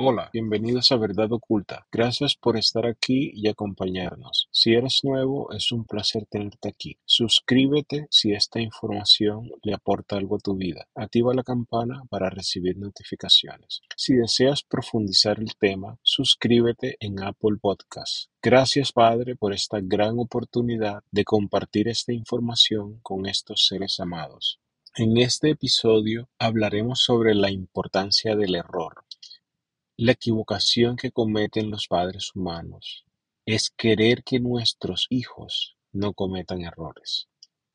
Hola, bienvenidos a Verdad Oculta. Gracias por estar aquí y acompañarnos. Si eres nuevo, es un placer tenerte aquí. Suscríbete si esta información le aporta algo a tu vida. Activa la campana para recibir notificaciones. Si deseas profundizar el tema, suscríbete en Apple Podcasts. Gracias, Padre, por esta gran oportunidad de compartir esta información con estos seres amados. En este episodio hablaremos sobre la importancia del error. La equivocación que cometen los padres humanos es querer que nuestros hijos no cometan errores,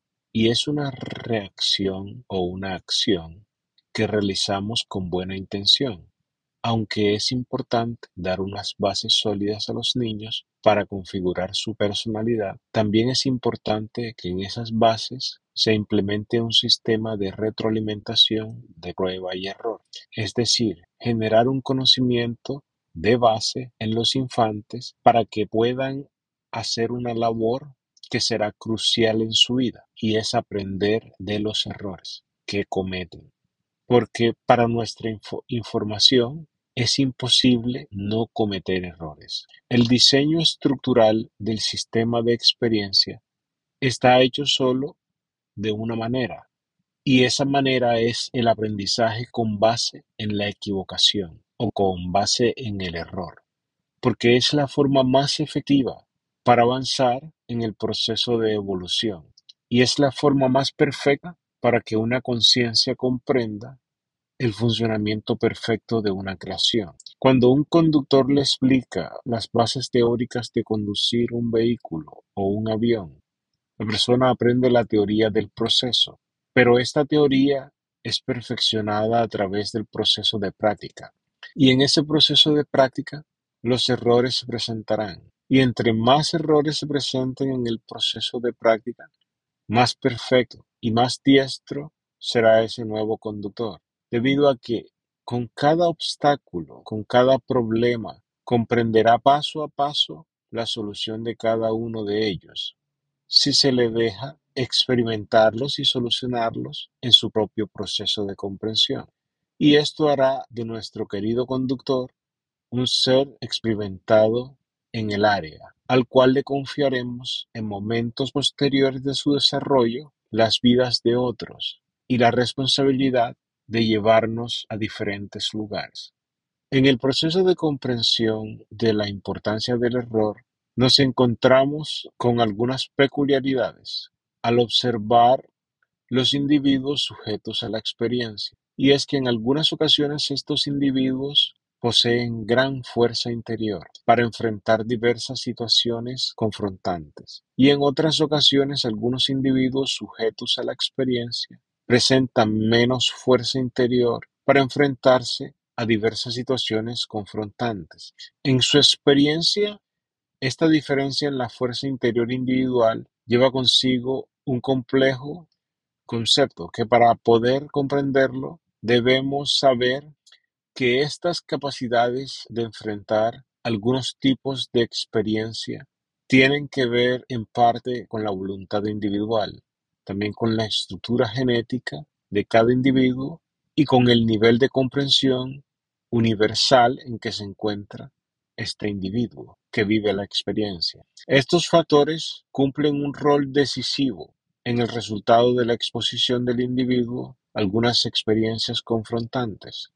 y es una reacción o una acción que realizamos con buena intención, aunque es importante dar unas bases sólidas a los niños para configurar su personalidad. También es importante que en esas bases se implemente un sistema de retroalimentación de prueba y error, es decir, generar un conocimiento de base en los infantes para que puedan hacer una labor que será crucial en su vida, y es aprender de los errores que cometen. Porque para nuestra información es imposible no cometer errores. El diseño estructural del sistema de experiencia está hecho solo de una manera, y esa manera es el aprendizaje con base en la equivocación o con base en el error, porque es la forma más efectiva para avanzar en el proceso de evolución, y es la forma más perfecta para que una conciencia comprenda el funcionamiento perfecto de una creación. Cuando un conductor le explica las bases teóricas de conducir un vehículo o un avión, la persona aprende la teoría del proceso, pero esta teoría es perfeccionada a través del proceso de práctica. Y en ese proceso de práctica, los errores se presentarán. Y entre más errores se presenten en el proceso de práctica, más perfecto y más diestro será ese nuevo conductor, debido a que con cada obstáculo, con cada problema, comprenderá paso a paso la solución de cada uno de ellos, si se le deja experimentarlos y solucionarlos en su propio proceso de comprensión. Y esto hará de nuestro querido conductor un ser experimentado en el área, al cual le confiaremos en momentos posteriores de su desarrollo las vidas de otros y la responsabilidad de llevarnos a diferentes lugares. En el proceso de comprensión de la importancia del error, nos encontramos con algunas peculiaridades al observar los individuos sujetos a la experiencia, y es que en algunas ocasiones estos individuos poseen gran fuerza interior para enfrentar diversas situaciones confrontantes, y en otras ocasiones algunos individuos sujetos a la experiencia presentan menos fuerza interior para enfrentarse a diversas situaciones confrontantes. En su experiencia, esta diferencia en la fuerza interior individual lleva consigo un complejo concepto que, para poder comprenderlo, debemos saber que estas capacidades de enfrentar algunos tipos de experiencia tienen que ver en parte con la voluntad individual, también con la estructura genética de cada individuo y con el nivel de comprensión universal en que se encuentra este individuo que vive la experiencia. Estos factores cumplen un rol decisivo en el resultado de la exposición del individuo a algunas experiencias confrontantes.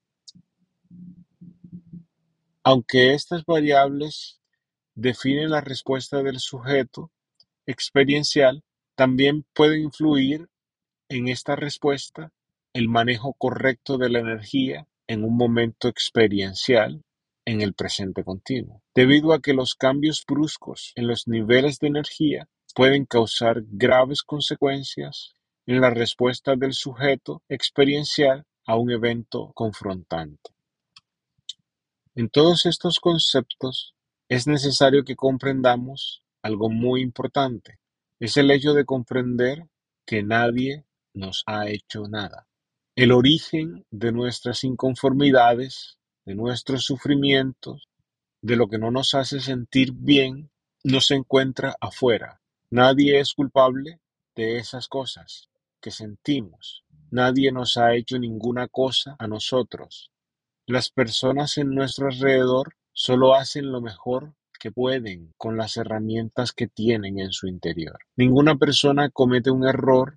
Aunque estas variables definen la respuesta del sujeto experiencial, también puede influir en esta respuesta el manejo correcto de la energía en un momento experiencial en el presente continuo, debido a que los cambios bruscos en los niveles de energía pueden causar graves consecuencias en la respuesta del sujeto experiencial a un evento confrontante. En todos estos conceptos es necesario que comprendamos algo muy importante: es el hecho de comprender que nadie nos ha hecho nada. El origen de nuestras inconformidades, de nuestros sufrimientos, de lo que no nos hace sentir bien, no se encuentra afuera. Nadie es culpable de esas cosas que sentimos. Nadie nos ha hecho ninguna cosa a nosotros. Las personas en nuestro alrededor solo hacen lo mejor que pueden con las herramientas que tienen en su interior. Ninguna persona comete un error,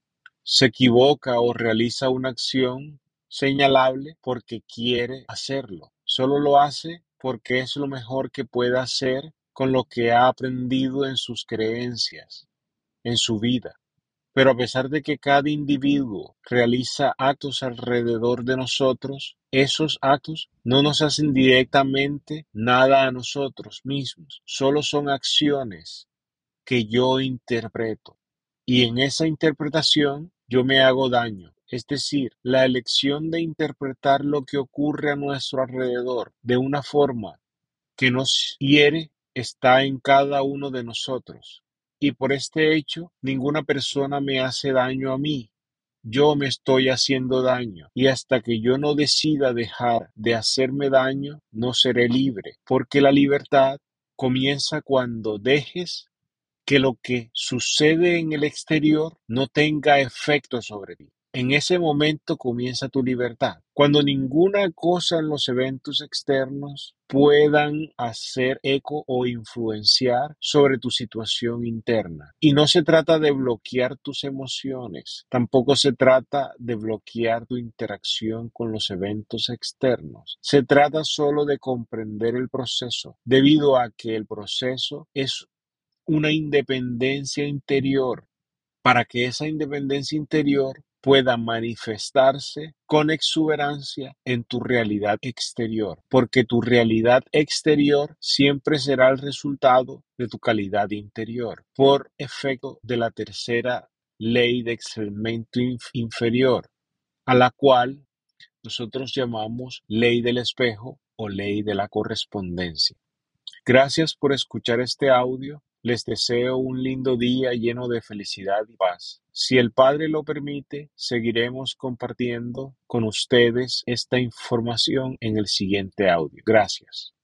se equivoca o realiza una acción señalable porque quiere hacerlo. Solo lo hace porque es lo mejor que puede hacer con lo que ha aprendido en sus creencias, en su vida. Pero a pesar de que cada individuo realiza actos alrededor de nosotros, esos actos no nos hacen directamente nada a nosotros mismos, solo son acciones que yo interpreto. Y en esa interpretación yo me hago daño. Es decir, la elección de interpretar lo que ocurre a nuestro alrededor de una forma que nos hiere está en cada uno de nosotros. Y por este hecho, ninguna persona me hace daño a mí. Yo me estoy haciendo daño. Y hasta que yo no decida dejar de hacerme daño, no seré libre. Porque la libertad comienza cuando dejes que lo que sucede en el exterior no tenga efecto sobre ti. En ese momento comienza tu libertad. Cuando ninguna cosa en los eventos externos puedan hacer eco o influenciar sobre tu situación interna. Y no se trata de bloquear tus emociones, tampoco se trata de bloquear tu interacción con los eventos externos. Se trata solo de comprender el proceso, debido a que el proceso es una independencia interior, para que esa independencia interior pueda manifestarse con exuberancia en tu realidad exterior, porque tu realidad exterior siempre será el resultado de tu calidad interior, por efecto de la tercera ley de excremento inferior, a la cual nosotros llamamos ley del espejo o ley de la correspondencia. Gracias por escuchar este audio. Les deseo un lindo día lleno de felicidad y paz. Si el Padre lo permite, seguiremos compartiendo con ustedes esta información en el siguiente audio. Gracias.